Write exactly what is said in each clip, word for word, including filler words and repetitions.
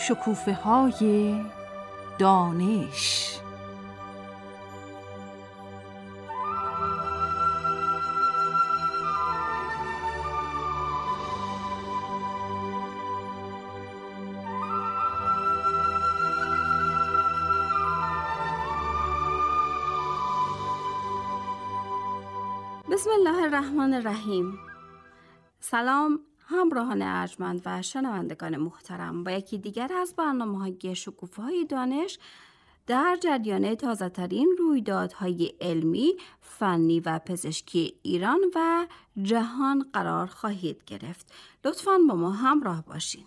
شکوفه‌های دانش. بسم الله الرحمن الرحیم. سلام همراهان ارجمند و شنوندگان محترم، با یکی دیگر از برنامه‌های شکوفه‌های دانش در جریان تازه‌ترین رویدادهای علمی، فنی و پزشکی ایران و جهان قرار خواهید گرفت. لطفاً با ما همراه باشین.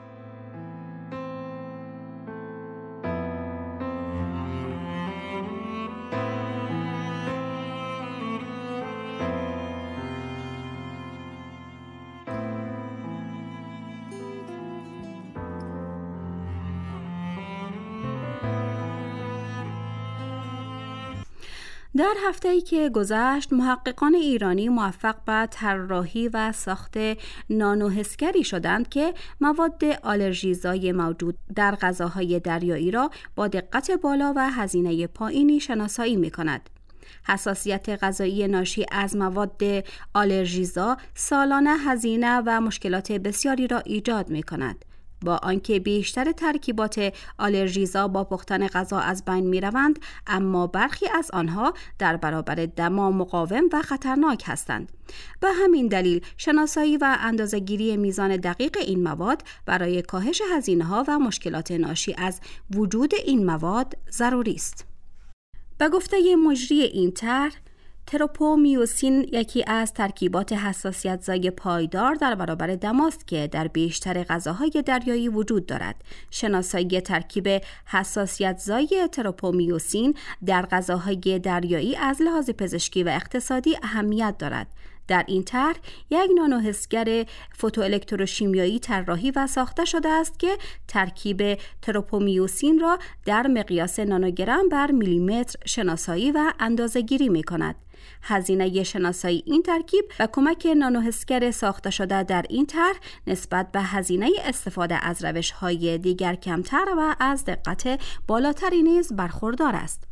در هفته‌ای که گذشت، محققان ایرانی موفق به طراحی و ساخت نانوحسگری شدند که مواد آلرژیزای موجود در غذاهای دریایی را با دقت بالا و هزینه پایینی شناسایی می‌کند. حساسیت غذایی ناشی از مواد آلرژیزا سالانه هزینه و مشکلات بسیاری را ایجاد می‌کند. با آنکه بیشتر ترکیبات آلرژیزا با پختن غذا از بین می روند، اما برخی از آنها در برابر دما مقاوم و خطرناک هستند. به همین دلیل شناسایی و اندازه‌گیری میزان دقیق این مواد برای کاهش هزینه‌ها و مشکلات ناشی از وجود این مواد ضروری است. به گفته مجری این طرح، تروپومیوسین یکی از ترکیبات حساسیت‌زای پایدار در برابر دماست که در بیشتر غذاهای دریایی وجود دارد. شناسایی ترکیب حساسیت‌زای تروپومیوسین در غذاهای دریایی از لحاظ پزشکی و اقتصادی اهمیت دارد. در این طرح یک نانوحسگر فوتوالکتروشیمیایی طراحی و ساخته شده است که ترکیب تروپومیوسین را در مقیاس نانوگرم بر میلیمتر شناسایی و اندازه‌گیری می‌کند. هزینه شناسایی این ترکیب و کمک نانوحسگر ساخته شده در این طرح نسبت به هزینه استفاده از روش‌های دیگر کمتر و از دقت بالاتری نیز برخوردار است.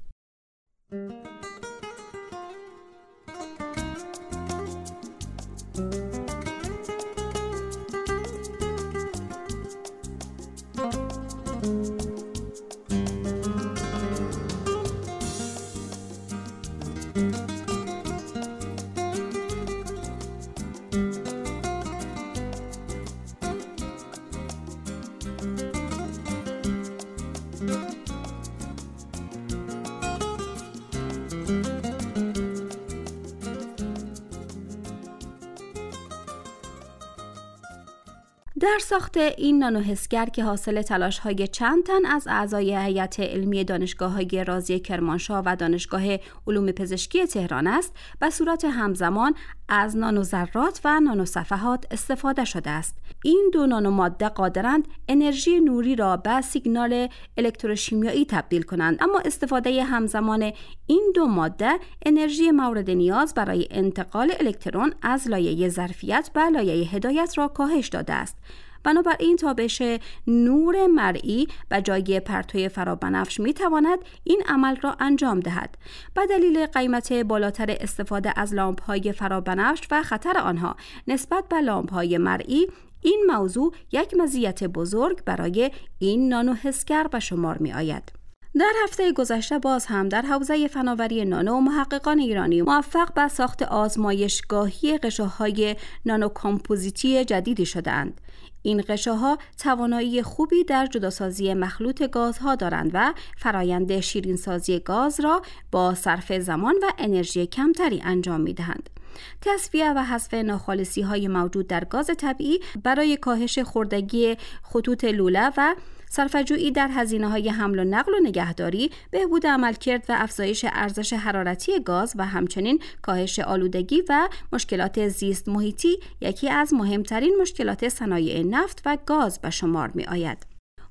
در ساخت این نانوحسگر که حاصل تلاش‌های چند تن از اعضای هیئت علمی دانشگاه‌های رازی کرمانشاه و دانشگاه علوم پزشکی تهران است، به صورت همزمان از نانوذرات و نانوصفحات استفاده شده است. این دو نانوماده قادرند انرژی نوری را به سیگنال الکتروشیمیایی تبدیل کنند، اما استفاده همزمان این دو ماده انرژی مورد نیاز برای انتقال الکترون از لایه ظرفیت به لایه هدایت را کاهش داده است. بنابراین تابش نور مرئی به جای پرتوی فرابنفش می تواند این عمل را انجام دهد. به دلیل قیمت بالاتر استفاده از لامپ‌های فرابنفش و خطر آنها نسبت به لامپ‌های مرئی، این موضوع یک مزیت بزرگ برای این نانوحسگر به شمار می آید. در هفته گذشته باز هم در حوزه فناوری نانو محققان ایرانی موفق به ساخت آزمایشگاهی غشاهای نانوکامپوزیتی جدیدی شدند. این غشاها توانایی خوبی در جداسازی مخلوط گازها دارند و فرایند شیرینسازی گاز را با صرف زمان و انرژی کمتری انجام می‌دهند. تصفیه و حذف ناخالصی‌های موجود در گاز طبیعی برای کاهش خوردگی خطوط لوله و صرفه‌جویی در هزینه‌های حمل و نقل و نگهداری، بهبود عملکرد و افزایش ارزش حرارتی گاز و همچنین کاهش آلودگی و مشکلات زیست محیطی یکی از مهمترین مشکلات صنایع نفت و گاز به شمار می‌آید.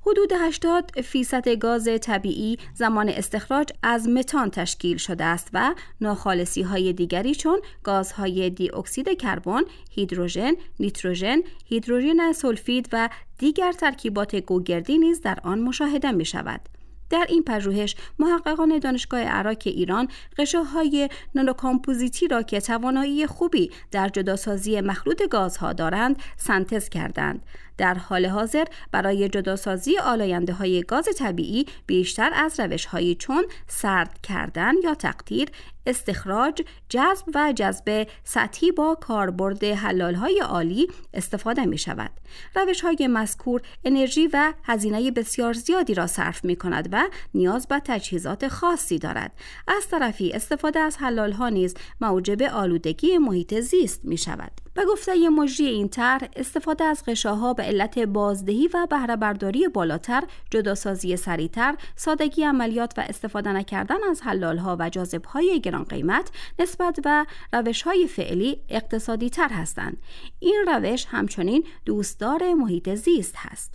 حدود هشتاد فیصد گاز طبیعی زمان استخراج از متان تشکیل شده است و ناخالصی های دیگری چون گازهای دی اکسید کربن، هیدروژن، نیتروژن، هیدروژن سولفید و دیگر ترکیبات گوگردی نیز در آن مشاهده می شود. در این پژوهش محققان دانشگاه عراق ایران غشاهای نانوکامپوزیتی را که توانایی خوبی در جداسازی مخلوط گازها دارند سنتز کردند. در حال حاضر برای جداسازی آلاینده‌های گاز طبیعی بیشتر از روش‌هایی چون سرد کردن یا تقطیر، استخراج، جذب و جذب سطحی با کاربرد حلال‌های عالی استفاده می‌شود. روش‌های مذکور انرژی و هزینه بسیار زیادی را صرف می‌کند و نیاز به تجهیزات خاصی دارد. از طرفی استفاده از حلال‌ها نیز موجب آلودگی محیط زیست می‌شود. به گفته مجری این طرح، استفاده از غشاها به علت بازدهی و بهره برداری بالاتر، جداسازی سریعتر، سادگی عملیات و استفاده نکردن از حلالها و جاذبهای گران قیمت نسبت به روش‌های فعلی اقتصادی تر هستند. این روش همچنین دوستدار محیط زیست هست.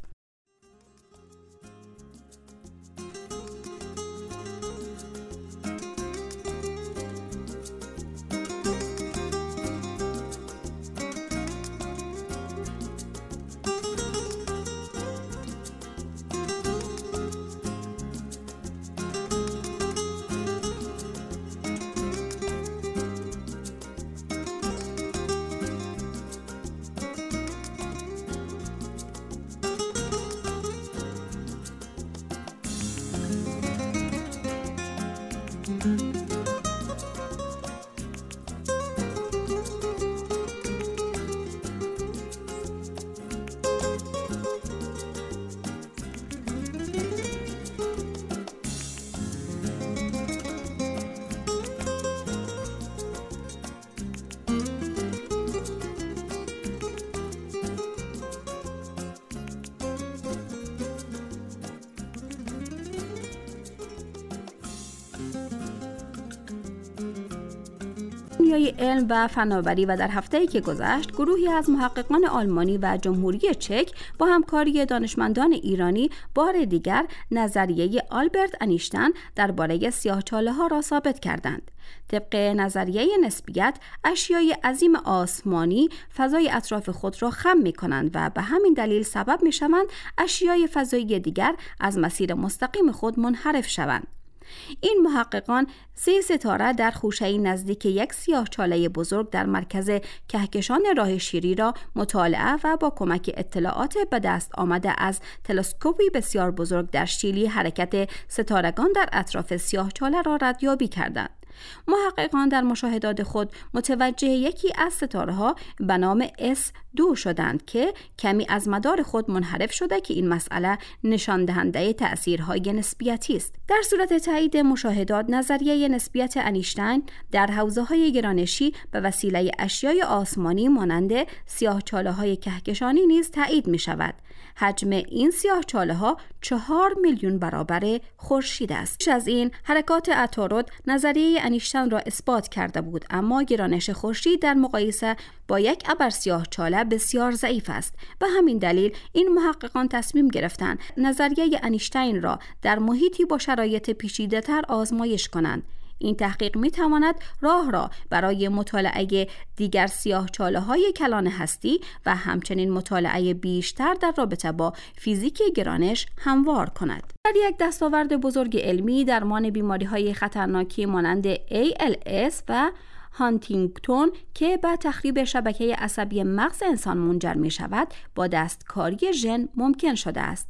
دنیای علم و فناوری و در هفته‌ای که گذشت گروهی از محققان آلمانی و جمهوری چک با همکاری دانشمندان ایرانی بار دیگر نظریه آلبرت انیشتین درباره سیاه‌چاله‌ها را ثابت کردند. طبق نظریه نسبیت، اشیای عظیم آسمانی فضای اطراف خود را خم می‌کنند و به همین دلیل سبب می‌شوند اشیای فضایی دیگر از مسیر مستقیم خود منحرف شوند. این محققان سه ستاره در خوشه‌ای نزدیک یک سیاه‌چاله بزرگ در مرکز کهکشان راه شیری را مطالعه و با کمک اطلاعات به دست آمده از تلسکوپی بسیار بزرگ در شیلی حرکت ستارگان در اطراف سیاه‌چاله را ردیابی کردند. محققان در مشاهدات خود متوجه یکی از ستاره‌ها به نام اس دو شدند که کمی از مدار خود منحرف شده که این مسئله نشان دهنده تأثیرهای نسبیتی است. در صورت تایید مشاهدات، نظریه نسبیت انیشتین در حوزه‌های گرانشی به وسیله اشیای آسمانی مانند سیاه‌چاله‌های کهکشانی نیز تایید می‌شود. حجم این سیاه‌چاله‌ها چهار میلیون برابر خورشید است. پیش از این حرکات عطارد نظریه انیشتین را اثبات کرده بود، اما گرانش خورشید در مقایسه با یک ابر سیاه‌چاله بسیار ضعیف است. به همین دلیل این محققان تصمیم گرفتند نظریه انیشتین را در محیطی با شرایط پیچیده‌تر آزمایش کنند. این تحقیق می تواند راه را برای مطالعه دیگر سیاه‌چاله‌های کلان هستی و همچنین مطالعه بیشتر در رابطه با فیزیک گرانش هموار کند. در یک دستاورد بزرگ علمی، درمان بیماری‌های خطرناکی مانند ای ال اس و هانتینگتون که به تخریب شبکه عصبی مغز انسان منجر می شود، با دستکاری ژن ممکن شده است.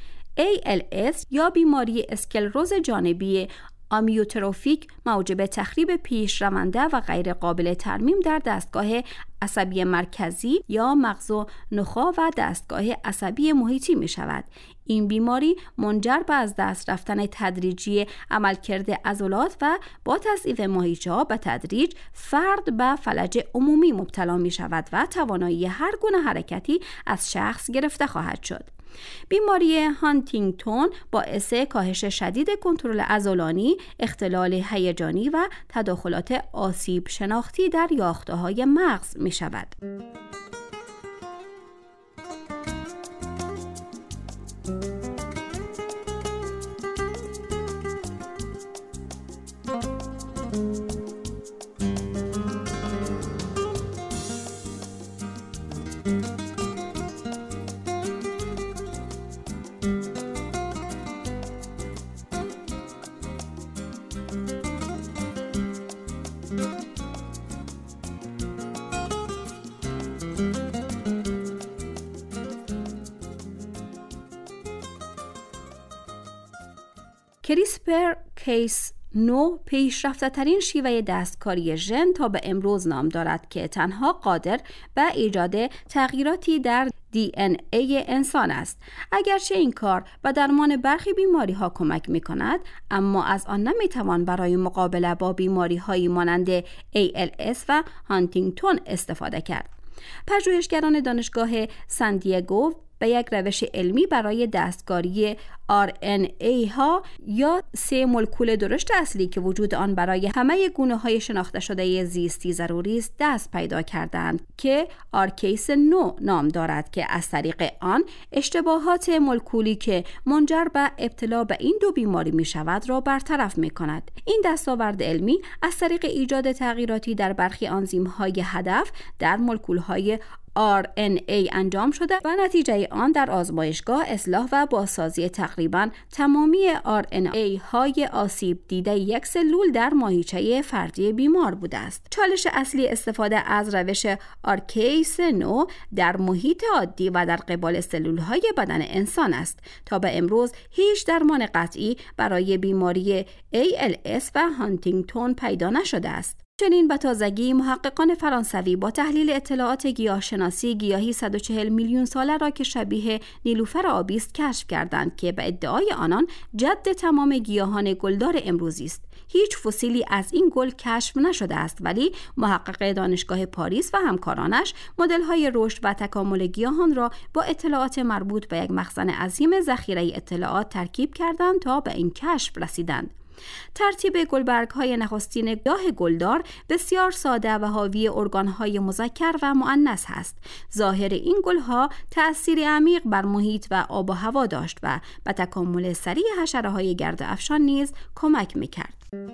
ای ال اس یا بیماری اسکلروز جانبی آمیوتروفیک موجب تخریب پیش رونده و غیر قابل ترمیم در دستگاه عصبی مرکزی یا مغز و نخاع و دستگاه عصبی محیطی می شود. این بیماری منجر به از دست رفتن تدریجی عملکرد عضلات و با تضعیف ماهیچه‌ها به تدریج فرد به فلج عمومی مبتلا می شود و توانایی هر گونه حرکتی از شخص گرفته خواهد شد. بیماری هانتینگتون باعث کاهش شدید کنترل عضلانی، اختلال هیجانی و تداخلات آسیب شناختی در یافته‌های مغز می شود. کریسپر کیس نو پیشرفته ترین شیوه دستکاری ژن تا به امروز نام دارد که تنها قادر به ایجاد تغییراتی در دی ان ای انسان است. اگرچه این کار به درمان برخی بیماری ها کمک می کند، اما از آن نمی توان برای مقابله با بیماری هایی مانند ای ال اس و هانتینگتون استفاده کرد. پژوهشگران دانشگاه سان دیگو به یک روش علمی برای دستکاری آر ان ای ها یا سه مولکول درشت اصلی که وجود آن برای همه گونه های شناخته شده زیستی ضروری است دست پیدا کردند که آرکیس نو نام دارد که از طریق آن اشتباهات مولکولی که منجر به ابتلا به این دو بیماری می شود را برطرف می کند. این دستاورد علمی از طریق ایجاد تغییراتی در برخی آنزیم های هدف در مولکول های آر ان ای انجام شده و نتیجه آن در آزمایشگاه اصلاح و بازسازی تقریباً تمامی آر ان ای های آسیب دیده یک سلول در ماهیچه فردی بیمار بوده است. چالش اصلی استفاده از روش آرکیس نو در محیط عادی و در قبال سلول های بدن انسان است. تا به امروز هیچ درمان قطعی برای بیماری ای ال اس و هانتینگتون پیدا نشده است. چنین به تازگی محققان فرانسوی با تحلیل اطلاعات گیاهشناسی گیاهی صد و چهل میلیون ساله را که شبیه نیلوفر آبی است کشف کردند که به ادعای آنان جد تمام گیاهان گلدار امروزی است. هیچ فسیلی از این گل کشف نشده است، ولی محقق دانشگاه پاریس و همکارانش مدل‌های رشد و تکامل گیاهان را با اطلاعات مربوط به یک مخزن عظیم ذخیره اطلاعات ترکیب کردند تا به این کشف رسیدند. ترتیب گلبرگ‌های نخستین گیاه گلدار بسیار ساده و حاوی ارگان‌های مذکر و مؤنث است. ظاهر این گل‌ها تأثیری عمیق بر محیط و آب و هوا داشت و به تکامل سریع حشره‌های گرد افشان نیز کمک می‌کرد.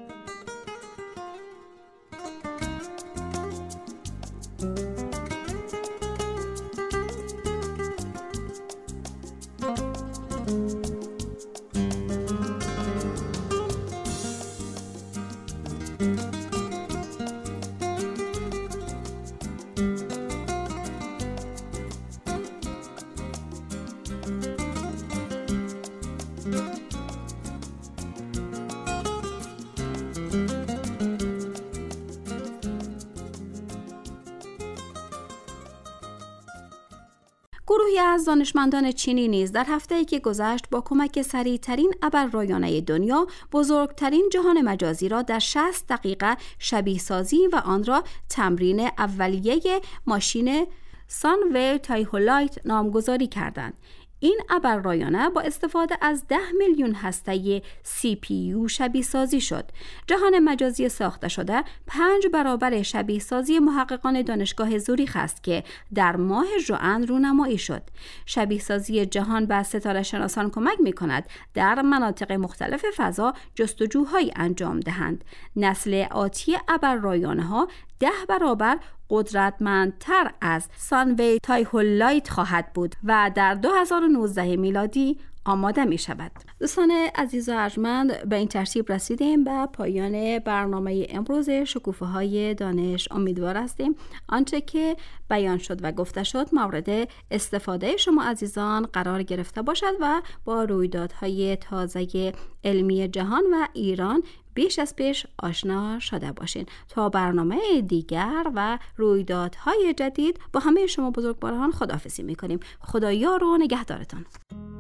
گروهی از دانشمندان چینی نیز در هفته‌ای که گذشت با کمک سریع‌ترین ابررایانه دنیا بزرگترین جهان مجازی را در شصت دقیقه شبیه سازی و آن را تمرین اولیه ماشین سانویل تایهولایت نامگذاری کردند. این ابررایانه با استفاده از ده میلیون هسته سی پی یو شبیه سازی شد. جهان مجازی ساخته شده پنج برابر شبیه سازی محققان دانشگاه زوریخ است که در ماه ژوئن رونمایی شد. شبیه سازی جهان به ستاره شناسان کمک می کند در مناطق مختلف فضا جستجوهایی انجام دهند. نسل آتی ابررایانه ها ده برابر قدرتمندتر از سانوی تایهولایت خواهد بود و در دو هزار و نوزده میلادی آماده می شود. دوستان عزیز و ارجمند، به این ترتیب رسیدیم به پایان برنامه امروز شکوفه های دانش. امیدوار هستیم آنچه که بیان شد و گفته شد مورد استفاده شما عزیزان قرار گرفته باشد و با رویدادهای تازه علمی جهان و ایران بیش از پیش آشنا شده باشین. تا برنامه دیگر و رویدادهای جدید با همه شما بزرگواران خداحافظی میکنیم. خدا یار و نگهدارتان.